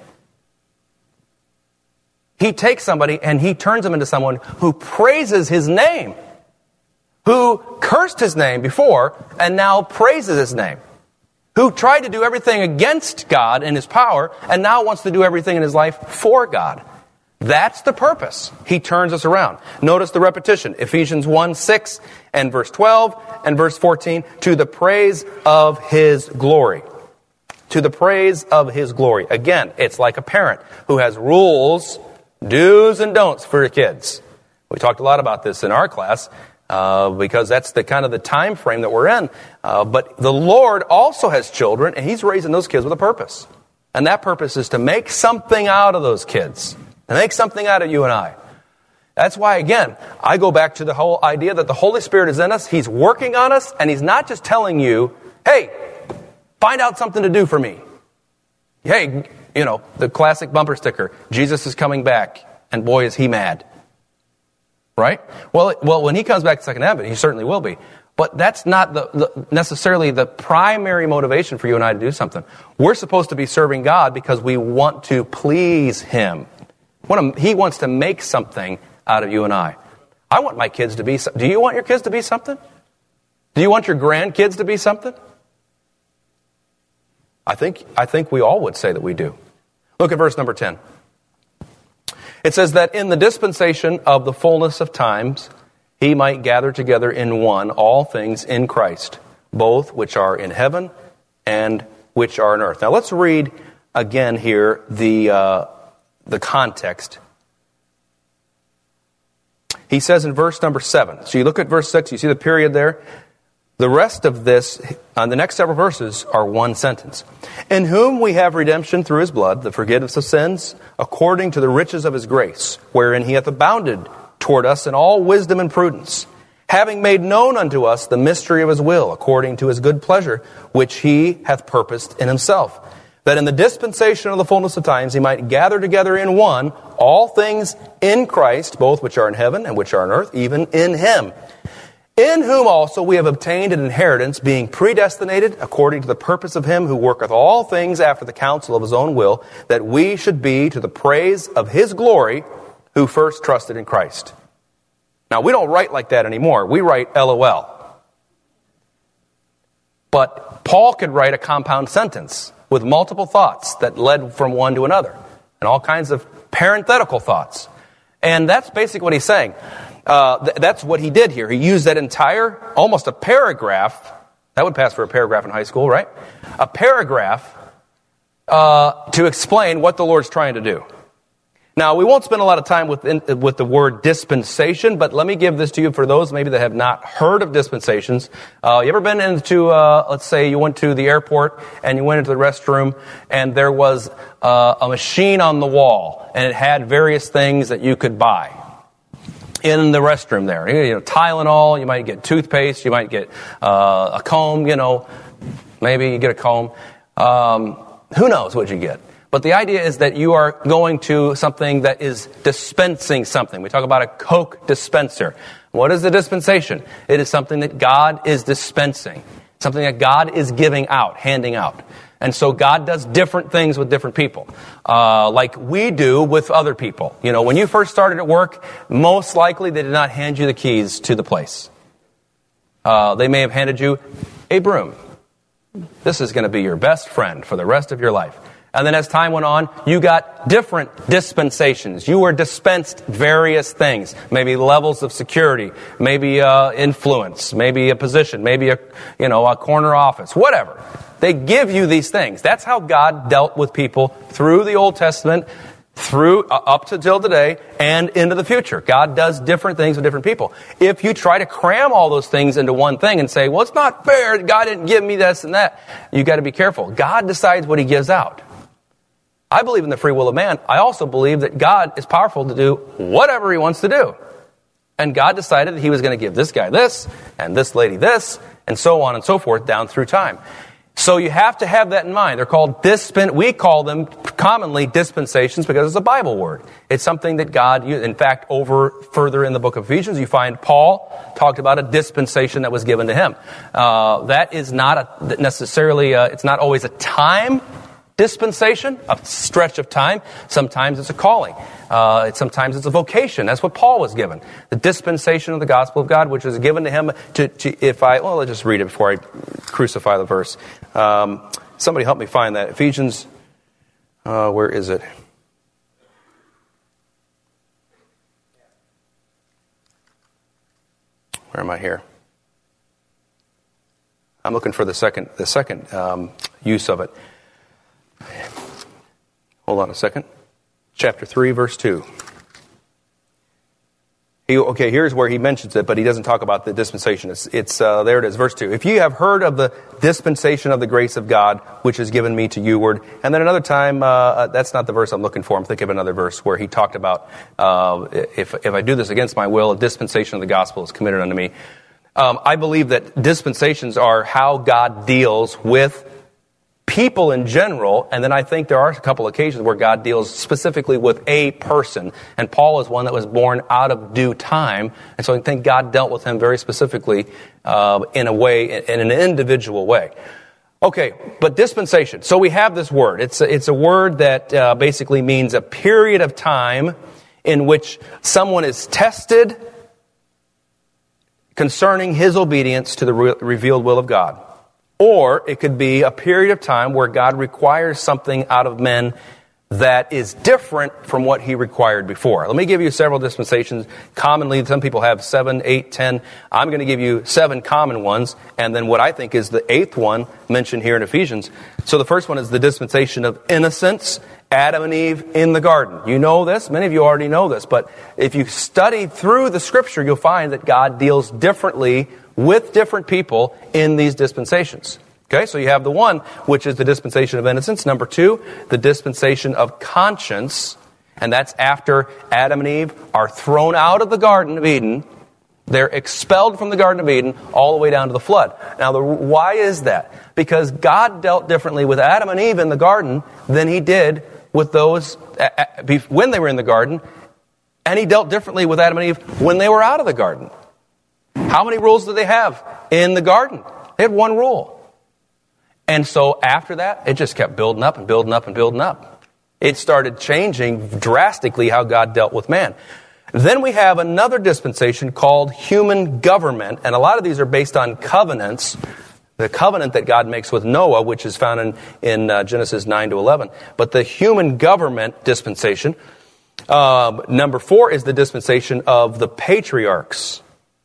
He takes somebody and He turns them into someone who praises His name, who cursed His name before and now praises His name, who tried to do everything against God and His power and now wants to do everything in his life for God. That's the purpose. He turns us around. Notice the repetition. Ephesians one, six and verse twelve and verse fourteen. To the praise of His glory. To the praise of His glory. Again, it's like a parent who has rules, do's and don'ts for your kids. We talked a lot about this in our class uh, because that's the kind of the time frame that we're in. Uh, but the Lord also has children, and He's raising those kids with a purpose. And that purpose is to make something out of those kids. To make something out of you and I. That's why, again, I go back to the whole idea that the Holy Spirit is in us. He's working on us, and He's not just telling you, hey, find out something to do for me. Hey, you know, the classic bumper sticker, Jesus is coming back, and boy, is He mad. Right? Well, well, when He comes back to second advent, He certainly will be. But that's not the, the, necessarily the primary motivation for you and I to do something. We're supposed to be serving God because we want to please Him. He wants to make something out of you and I. I want my kids to be... Do you want your kids to be something? Do you want your grandkids to be something? I think, I think we all would say that we do. Look at verse number ten. It says that in the dispensation of the fullness of times, He might gather together in one all things in Christ, both which are in heaven and which are on earth. Now let's read again here the... Uh, the context. He says in verse number seven. So you look at verse six, you see the period there. The rest of this, on the next several verses, are one sentence. In whom we have redemption through His blood, the forgiveness of sins, according to the riches of His grace, wherein He hath abounded toward us in all wisdom and prudence, having made known unto us the mystery of his will, according to his good pleasure, which he hath purposed in himself, that in the dispensation of the fullness of times he might gather together in one all things in Christ, both which are in heaven and which are on earth, even in him. In whom also we have obtained an inheritance, being predestinated according to the purpose of him who worketh all things after the counsel of his own will, that we should be to the praise of his glory, who first trusted in Christ. Now, we don't write like that anymore. We write L O L. But Paul could write a compound sentence with multiple thoughts that led from one to another, and all kinds of parenthetical thoughts. And that's basically what he's saying. Uh, th- that's what he did here. He used that entire, almost a paragraph, that would pass for a paragraph in high school, right? A paragraph uh, to explain what the Lord's trying to do. Now, we won't spend a lot of time with, in, with the word dispensation, but let me give this to you for those maybe that have not heard of dispensations. Uh, you ever been into, uh, let's say you went to the airport and you went into the restroom and there was uh, a machine on the wall and it had various things that you could buy in the restroom there. You know, Tylenol, you might get toothpaste, you might get uh, a comb, you know, maybe you get a comb. Um, who knows what you get? But the idea is that you are going to something that is dispensing something. We talk about a Coke dispenser. What is the dispensation? It is something that God is dispensing, something that God is giving out, handing out. And so God does different things with different people, uh, like we do with other people. You know, when you first started at work, most likely they did not hand you the keys to the place. Uh, they may have handed you a broom. This is going to be your best friend for the rest of your life. And then as time went on, you got different dispensations. You were dispensed various things, maybe levels of security, maybe uh, influence, maybe a position, maybe a you know a corner office, whatever. They give you these things. That's how God dealt with people through the Old Testament, through uh, up to till today, and into the future. God does different things with different people. If you try to cram all those things into one thing and say, well, it's not fair, God didn't give me this and that, you got to be careful. God decides what he gives out. I believe in the free will of man. I also believe that God is powerful to do whatever he wants to do. And God decided that he was going to give this guy this, and this lady this, and so on and so forth down through time. So you have to have that in mind. They're called dispen. We call them commonly dispensations because it's a Bible word. It's something that God used. In fact, over further in the book of Ephesians, you find Paul talked about a dispensation that was given to him. Uh, that is not a, necessarily, a, it's not always a time dispensation, a stretch of time. Sometimes it's a calling. Uh, it, sometimes it's a vocation. That's what Paul was given. The dispensation of the gospel of God, which was given to him to, to if I, well, let's just read it before I crucify the verse. Um, somebody help me find that. Ephesians, uh, where is it? Where am I here? I'm looking for the second, the second um, use of it. Hold on a second. Chapter three, verse two. He, okay, here's where he mentions it, but he doesn't talk about the dispensation. It's, it's uh, there it is, verse two. If you have heard of the dispensation of the grace of God, which is given me to youward. And then another time, uh, that's not the verse I'm looking for. I'm thinking of another verse where he talked about, uh, if, if I do this against my will, a dispensation of the gospel is committed unto me. Um, I believe that dispensations are how God deals with people in general, and then I think there are a couple occasions where God deals specifically with a person, and Paul is one that was born out of due time, and so I think God dealt with him very specifically uh, in a way, in an individual way. Okay, but dispensation. So we have this word. It's a, it's a word that uh, basically means a period of time in which someone is tested concerning his obedience to the re- revealed will of God. Or it could be a period of time where God requires something out of men that is different from what he required before. Let me give you several dispensations. Commonly, some people have seven, eight, ten. I'm going to give you seven common ones, and then what I think is the eighth one mentioned here in Ephesians. So the first one is the dispensation of innocence, Adam and Eve in the garden. You know this. Many of you already know this. But if you study through the Scripture, you'll find that God deals differently with different people in these dispensations. Okay, so you have the one, which is the dispensation of innocence. Number two, the dispensation of conscience. And that's after Adam and Eve are thrown out of the Garden of Eden. They're expelled from the Garden of Eden all the way down to the flood. Now, the, why is that? Because God dealt differently with Adam and Eve in the garden than he did with those when they were in the garden. And he dealt differently with Adam and Eve when they were out of the garden. How many rules did they have in the garden? They had one rule. And so after that, it just kept building up and building up and building up. It started changing drastically how God dealt with man. Then we have another dispensation called human government, and a lot of these are based on covenants. The covenant that God makes with Noah, which is found in, in uh, Genesis nine to eleven. But the human government dispensation, uh, number four is the dispensation of the patriarchs.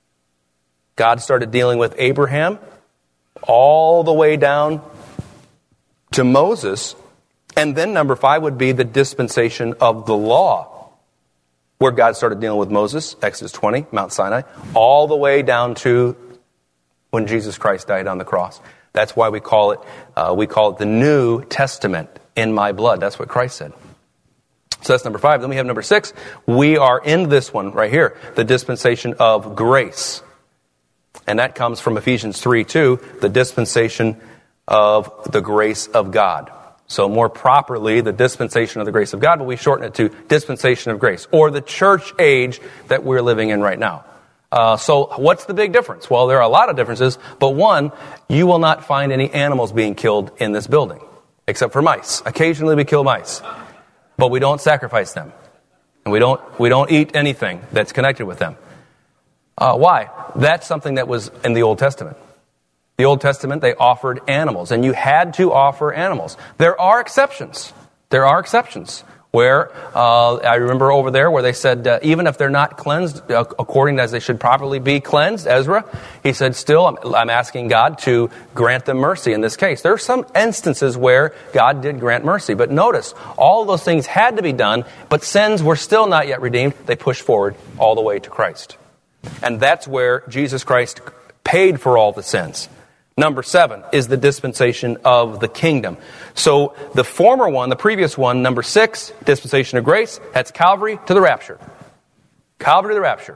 God started dealing with Abraham all the way down to Moses. And then number five would be the dispensation of the law, where God started dealing with Moses, Exodus twenty, Mount Sinai, all the way down to when Jesus Christ died on the cross. That's why we call it uh, we call it the New Testament, in my blood. That's what Christ said. So that's number five. Then we have number six. We are in this one right here, the dispensation of grace. And that comes from Ephesians three two, the dispensation of the grace of God. So more properly, the dispensation of the grace of God, but we shorten it to dispensation of grace, or the church age that we're living in right now. Uh, so what's the big difference? Well, there are a lot of differences, but one, you will not find any animals being killed in this building, except for mice. Occasionally we kill mice, but we don't sacrifice them, and we don't we don't eat anything that's connected with them. Uh, why? That's something that was in the Old Testament. The Old Testament, they offered animals, and you had to offer animals. There are exceptions. There are exceptions where, uh, I remember over there where they said, uh, even if they're not cleansed uh, according as they should properly be cleansed, Ezra, he said, still, I'm, I'm asking God to grant them mercy in this case. There are some instances where God did grant mercy, but notice, all those things had to be done, but sins were still not yet redeemed. They pushed forward all the way to Christ. And that's where Jesus Christ paid for all the sins. Number seven is the dispensation of the kingdom. So the former one, the previous one, number six, dispensation of grace, that's Calvary to the rapture. Calvary to the rapture.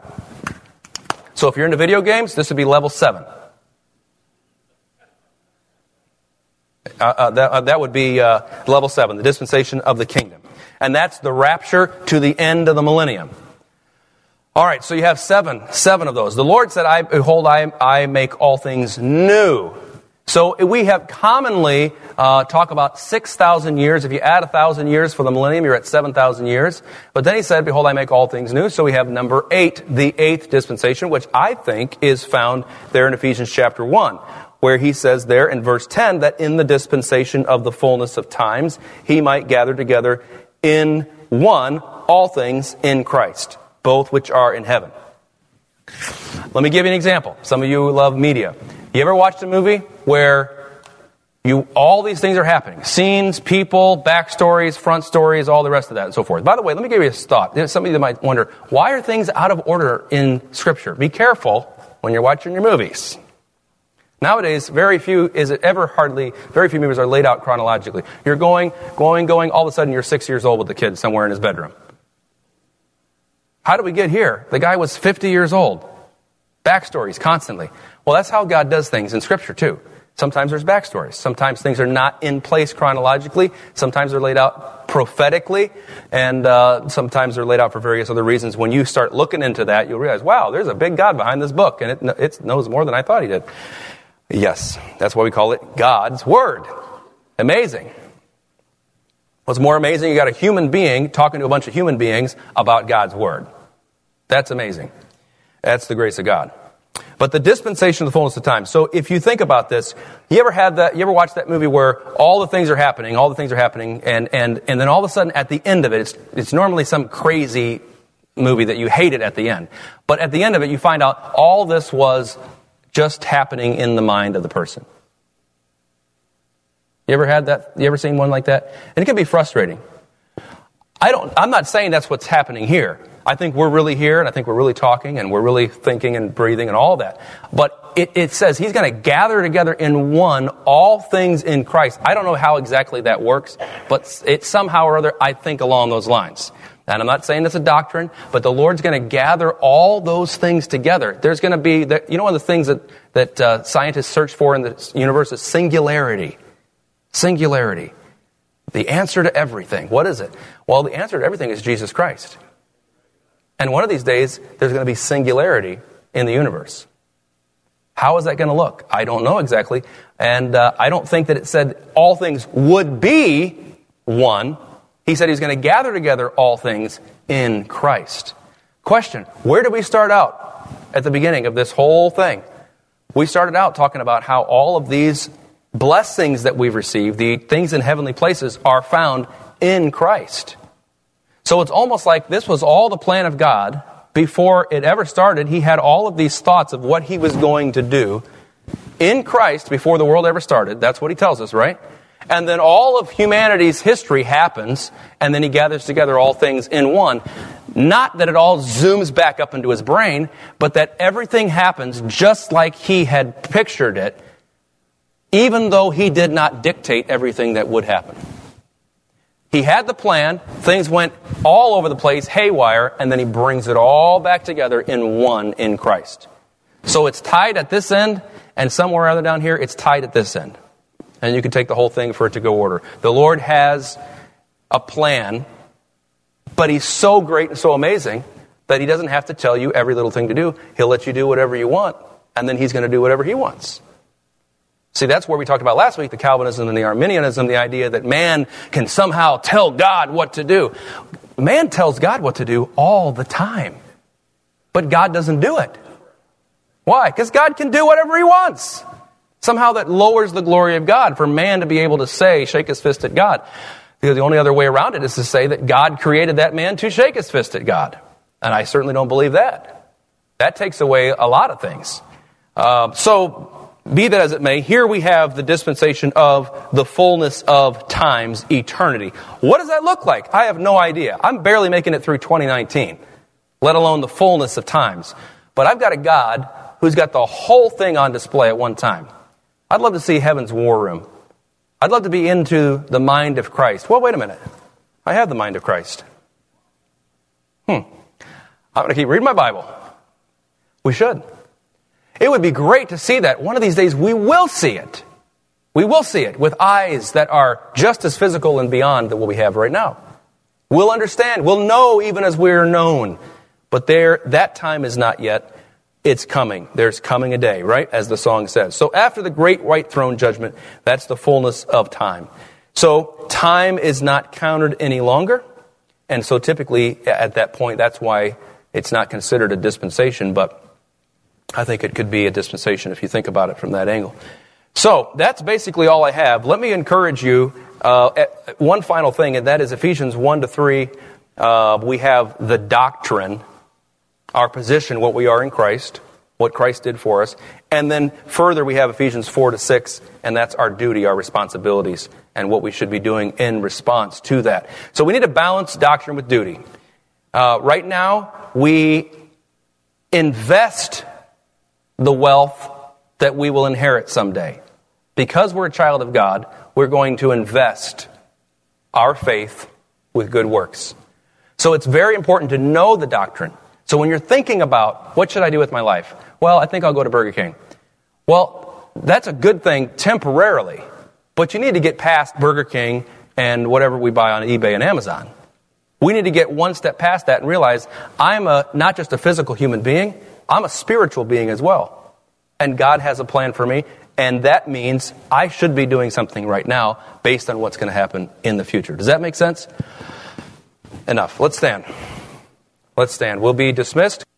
So if you're into video games, this would be level seven. Uh, uh, that, uh, that would be uh, level seven, the dispensation of the kingdom. And that's the rapture to the end of the millennium. All right, so you have seven, seven of those. The Lord said, I, behold, I, I make all things new. So we have commonly uh, talk about six thousand years. If you add one thousand years for the millennium, you're at seven thousand years. But then he said, behold, I make all things new. So we have number eight, the eighth dispensation, which I think is found there in Ephesians chapter one, where he says there in verse ten that in the dispensation of the fullness of times, he might gather together in one all things in Christ, both which are in heaven. Let me give you an example. Some of you love media. You ever watched a movie where you all these things are happening? Scenes, people, backstories, front stories, all the rest of that and so forth. By the way, let me give you a thought. Some of you might wonder, why are things out of order in Scripture? Be careful when you're watching your movies. Nowadays, very few, is it ever hardly, very few movies are laid out chronologically. You're going, going, going, all of a sudden you're six years old with the kid somewhere in his bedroom. How did we get here? The guy was fifty years old. Backstories, constantly. Well, that's how God does things in Scripture, too. Sometimes there's backstories. Sometimes things are not in place chronologically. Sometimes they're laid out prophetically. And uh, sometimes they're laid out for various other reasons. When you start looking into that, you'll realize, wow, there's a big God behind this book. And it, it knows more than I thought he did. Yes, that's why we call it God's Word. Amazing. What's more amazing, you got a human being talking to a bunch of human beings about God's Word. That's amazing. That's the grace of God. But the dispensation of the fullness of time. So if you think about this, you ever had that, you ever watched that movie where all the things are happening, all the things are happening, and, and, and then all of a sudden at the end of it, it's, it's normally some crazy movie that you hated at the end. But at the end of it, you find out all this was just happening in the mind of the person. You ever had that? You ever seen one like that? And it can be frustrating. I don't, I'm not saying that's what's happening here. I think we're really here, and I think we're really talking, and we're really thinking and breathing and all that. But it, it says he's going to gather together in one all things in Christ. I don't know how exactly that works, but it somehow or other, I think along those lines. And I'm not saying it's a doctrine, but the Lord's going to gather all those things together. There's going to be, the, you know, one of the things that, that uh, scientists search for in the universe is singularity. Singularity. The answer to everything. What is it? Well, the answer to everything is Jesus Christ. And one of these days, there's going to be singularity in the universe. How is that going to look? I don't know exactly. And uh, I don't think that it said all things would be one. He said he's going to gather together all things in Christ. Question, where did we start out at the beginning of this whole thing? We started out talking about how all of these blessings that we've received, the things in heavenly places, are found in Christ. So it's almost like this was all the plan of God. Before it ever started, he had all of these thoughts of what he was going to do in Christ before the world ever started. That's what he tells us, right? And then all of humanity's history happens, and then he gathers together all things in one. Not that it all zooms back up into his brain, but that everything happens just like he had pictured it, even though he did not dictate everything that would happen. He had the plan, things went all over the place, haywire, and then he brings it all back together in one in Christ. So it's tied at this end, and somewhere other down here, it's tied at this end. And you can take the whole thing for it to go order. The Lord has a plan, but he's so great and so amazing that he doesn't have to tell you every little thing to do. He'll let you do whatever you want, and then he's going to do whatever he wants. See, that's where we talked about last week, the Calvinism and the Arminianism, the idea that man can somehow tell God what to do. Man tells God what to do all the time, but God doesn't do it. Why? Because God can do whatever he wants. Somehow that lowers the glory of God for man to be able to say, shake his fist at God. Because the only other way around it is to say that God created that man to shake his fist at God. And I certainly don't believe that. That takes away a lot of things. Uh, so, be that as it may, here we have the dispensation of the fullness of times, eternity. What does that look like? I have no idea. I'm barely making it through twenty nineteen, let alone the fullness of times. But I've got a God who's got the whole thing on display at one time. I'd love to see heaven's war room. I'd love to be into the mind of Christ. Well, wait a minute. I have the mind of Christ. Hmm. I'm going to keep reading my Bible. We should. It would be great to see that. One of these days we will see it. We will see it with eyes that are just as physical and beyond than what we have right now. We'll understand. We'll know even as we're known. But there, that time is not yet. It's coming. There's coming a day, right? As the song says. So after the great white throne judgment, that's the fullness of time. So time is not counted any longer. And so typically at that point, that's why it's not considered a dispensation. But I think it could be a dispensation if you think about it from that angle. So that's basically all I have. Let me encourage you, uh, at one final thing, and that is Ephesians one to three. Uh, we have the doctrine, our position, what we are in Christ, what Christ did for us. And then further, we have Ephesians four to six, and that's our duty, our responsibilities, and what we should be doing in response to that. So we need to balance doctrine with duty. Uh, right now, we invest the wealth that we will inherit someday. Because we're a child of God, we're going to invest our faith with good works. So it's very important to know the doctrine. So when you're thinking about, what should I do with my life? Well, I think I'll go to Burger King. Well, that's a good thing temporarily, but you need to get past Burger King and whatever we buy on eBay and Amazon. We need to get one step past that and realize I'm a not just a physical human being, I'm a spiritual being as well. And God has a plan for me, and that means I should be doing something right now based on what's going to happen in the future. Does that make sense? Enough. Let's stand. Let's stand. We'll be dismissed.